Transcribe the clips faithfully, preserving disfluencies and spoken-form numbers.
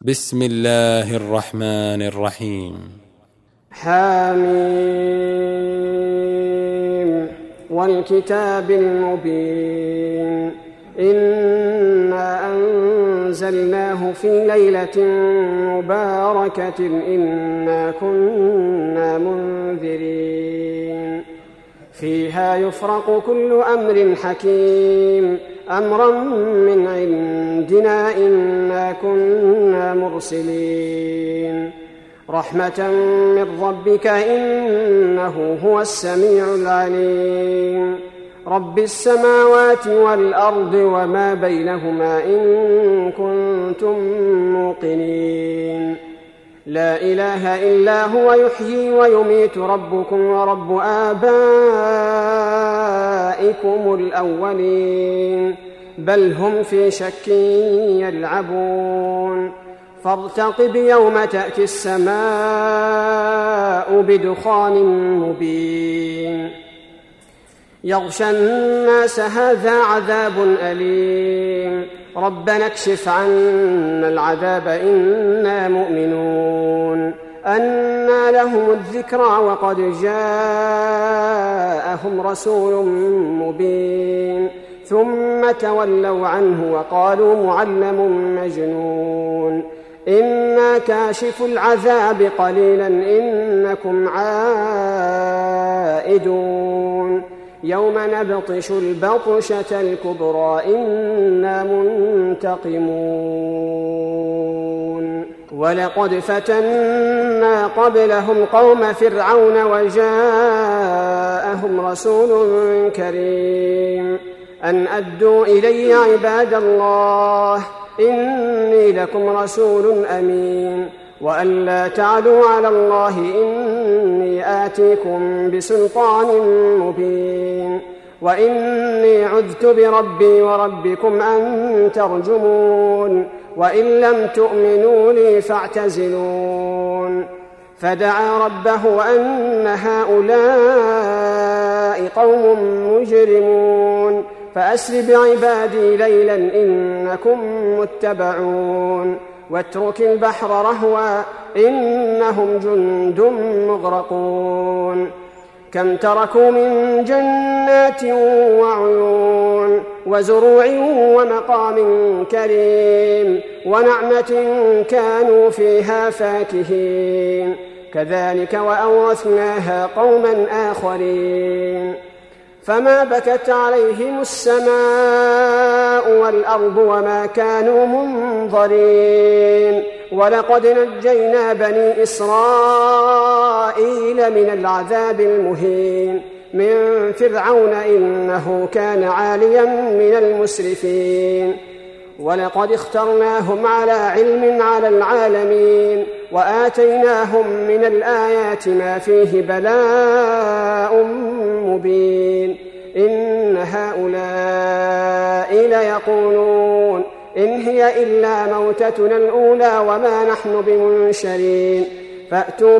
بسم الله الرحمن الرحيم. حميم والكتاب المبين إنا أنزلناه في ليلة مباركة إنا كنا منذرين فيها يفرق كل أمر حكيم أمرا من عندنا إنا كنا مرسلين رحمة من ربك إنه هو السميع العليم رب السماوات والأرض وما بينهما إن كنتم موقنين لا إله إلا هو يحيي ويميت ربكم ورب آبائكم الأولين بل هم في شك يلعبون فارتقب يوم تأتي السماء بدخان مبين يغشى الناس هذا عذاب أليم ربنا اكشف عنا العذاب إنا مؤمنون أنى لهم الذكرى وقد جاءهم رسول مبين ثم تولوا عنه وقالوا معلم مجنون إنا كاشف العذاب قليلا إنكم عائدون يوم نبطش البطشة الكبرى إنا منتقمون ولقد فتنا قبلهم قوم فرعون وجاءهم رسول كريم أن أدوا إلي عباد الله إني لكم رسول أمين وأن لا تعلوا على الله إني آتيكم بسلطان مبين وإني عذت بربي وربكم أن ترجمون وإن لم تؤمنوا لي فاعتزلون فدعا ربه أن هؤلاء قوم مجرمون فأسر بعبادي ليلا إنكم متبعون واترك البحر رهوا إنهم جند مغرقون كم تركوا من جنات وعيون وزروع ومقام كريم ونعمة كانوا فيها فاكهين كذلك وأورثناها قوما آخرين فما بكت عليهم السماء والأرض وما كانوا منظرين ولقد نجينا بني إسرائيل من العذاب المهين من فرعون إنه كان عاليا من المسرفين ولقد اخترناهم على علم على العالمين وآتيناهم من الآيات ما فيه بلاء مبين إن هؤلاء ليقولون إن هي إلا موتتنا الأولى وما نحن بمنشرين فأتوا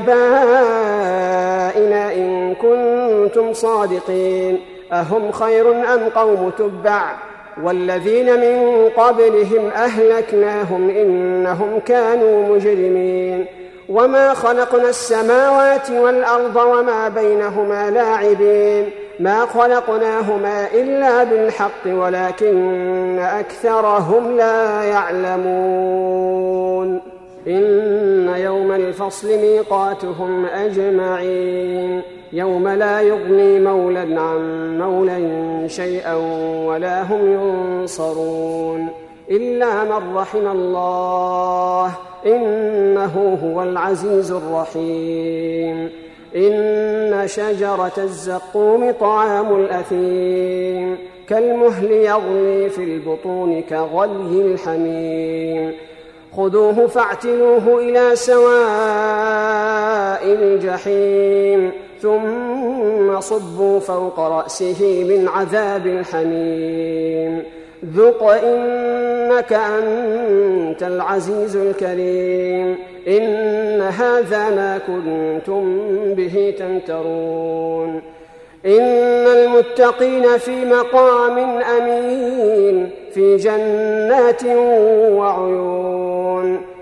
بآبائنا إن كنتم صادقين أهم خير أم قوم تبع والذين من قبلهم أهلكناهم إنهم كانوا مجرمين وما خلقنا السماوات والأرض وما بينهما لاعبين ما خلقناهما إلا بالحق ولكن أكثرهم لا يعلمون إن يوم الفصل ميقاتهم أجمعين يوم لا يغني مولى عن مولى شيئا ولا هم ينصرون إلا من رحم الله إنه هو العزيز الرحيم إن شجرة الزقوم طعام الأثيم كالمهل يغلي في البطون كغلي الحميم خذوه فاعتلوه إلى سواء الجحيم ثم صبوا فوق رأسه من عذاب الحميم ذق إنك أنت العزيز الكريم إن هذا ما كنتم به تمترون إن المتقين في مقام أمين في جنات وعيون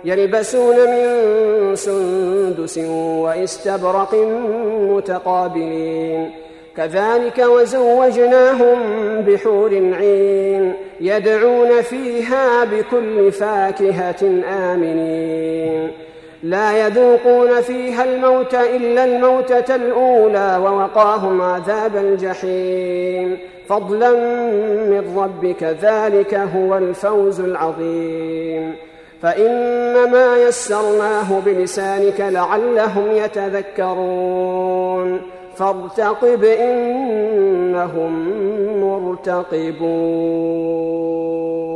يلبسون من سندس واستبرق متقابلين كذلك وزوجناهم بحور عين يدعون فيها بكل فاكهة آمنين لا يذوقون فيها الموت إلا الموتة الأولى ووقاهم عذاب الجحيم فضلا من ربك ذلك هو الفوز العظيم فإنما يسرناه بلسانك لعلهم يتذكرون فارتقب إنهم مرتقبون.